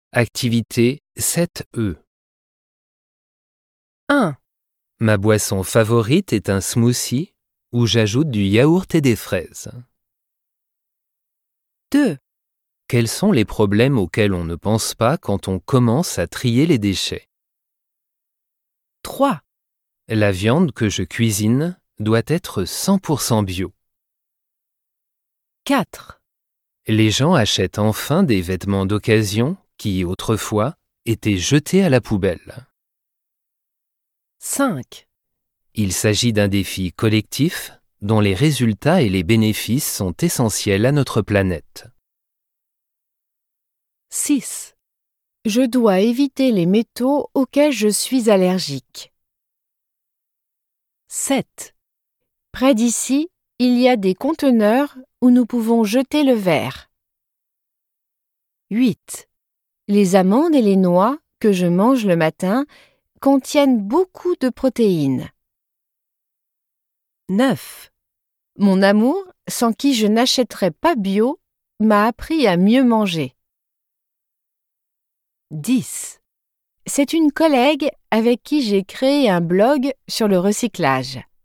Activité 7E. 1, Ma boisson favorite est un smoothie où j'ajoute du yaourt et des fraises. 2, Quels sont les problèmes auxquels on ne pense pas quand on commence à trier les déchets? 3, La viande que je cuisine doit être 100% bio. 4, Les gens achètent enfin des vêtements d'occasion qui, autrefois, étaient jetés à la poubelle. 5, Il s'agit d'un défi collectif dont les résultats et les bénéfices sont essentiels à notre planète. 6. Je dois éviter les métaux auxquels je suis allergique. 7. Près d'ici, il y a des conteneurs où nous pouvons jeter le verre. 8. Les amandes et les noix que je mange le matin contiennent beaucoup de protéines. 9. Mon amour, sans qui je n'achèterais pas bio, m'a appris à mieux manger. 10. C'est une collègue avec qui j'ai créé un blog sur le recyclage.